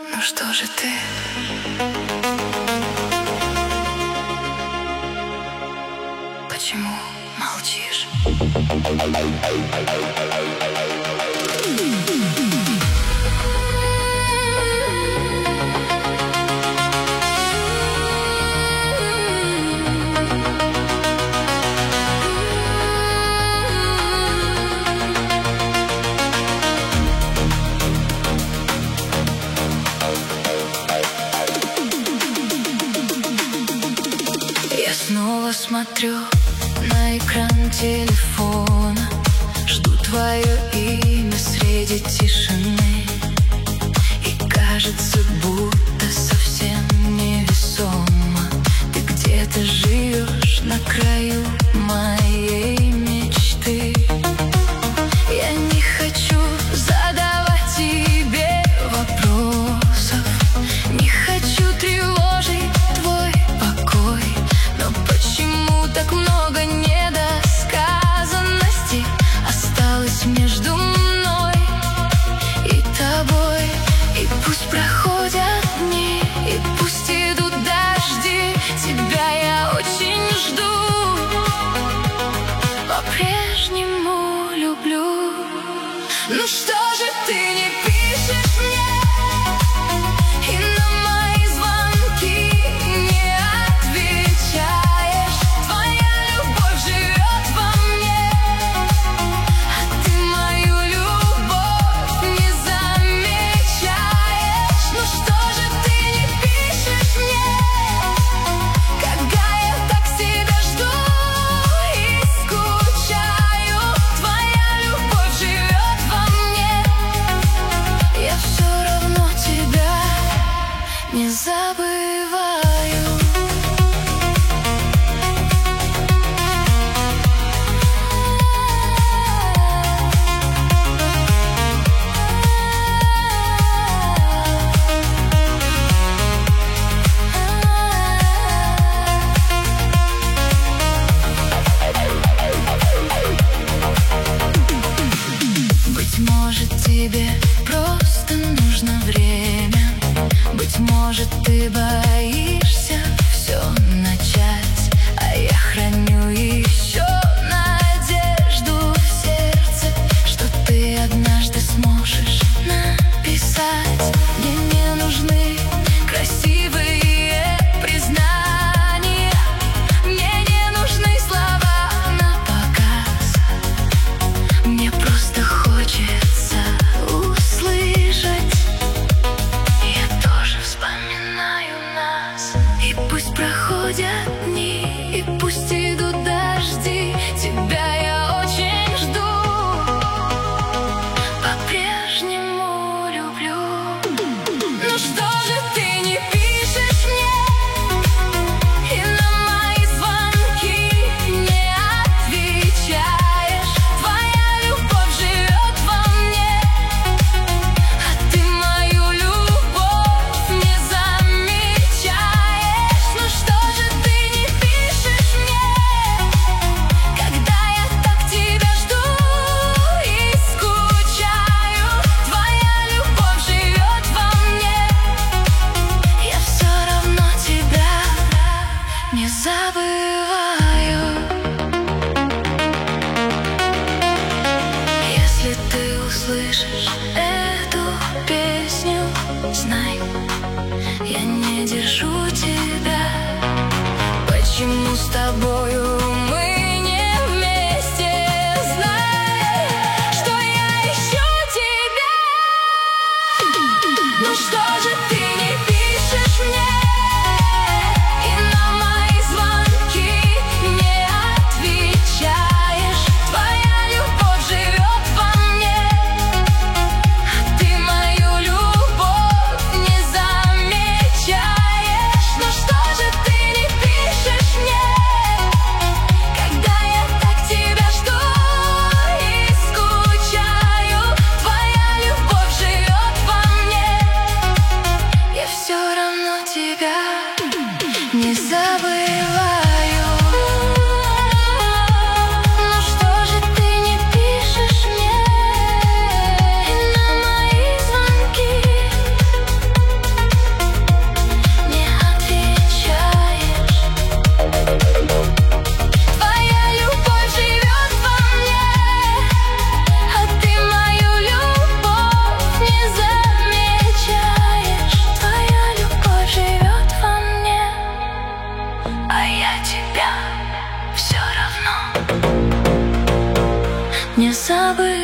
Ну что же ты? Почему молчишь? Я снова смотрю на экран телефона, жду твое имя среди тишины. И кажется, будто совсем невесомо ты где-то живешь на краю моей мечты. Я не хочу задавать тебе вопросов, не хочу тревожить твой покой, но почему так много недосказанности осталось между мной и тобой? И пусть проходят дни, и пусть идут дожди, тебя я очень жду, по-прежнему люблю. Ну что же ты не пишешь мне и на мои звонки не отвечаешь? Твоя любовь живет во мне, а ты мою любовь не замечаешь. Ну что же ты не пишешь мне, когда я так тебя жду и скучаю? Твоя любовь живет во мне, я все равно тебя не забываю. Быть может, тебе просто нужно время, быть может, ты боишься все начать, а я храню еще надежду в сердце, что ты однажды сможешь написать. Мне не нужны красивые признания, мне не нужны слова на показ, мне просто хочется услышать: я тоже вспоминаю нас. И пусть проходят дни, и пусть идут дожди, тебя я очень жду, по-прежнему люблю. Ну что же ты не пишешь мне и на мои звонки не отвечаешь? Твоя любовь живет во мне, а ты мою любовь не замечаешь. Ну что же ты не пишешь мне, когда я так тебя жду и скучаю? Твоя любовь живет во мне, я все равно тебя не забываю. Если ты услышишь эту песню, знай, я не держу тебя. Почему с тобою мы не вместе? Знай, что я ищу тебя. Ну что же ты не пишешь мне и на мои звонки не отвечаешь? Твоя любовь живет во мне, а ты мою любовь не замечаешь. Ну что же ты не пишешь мне а я тебя все равно не забыть.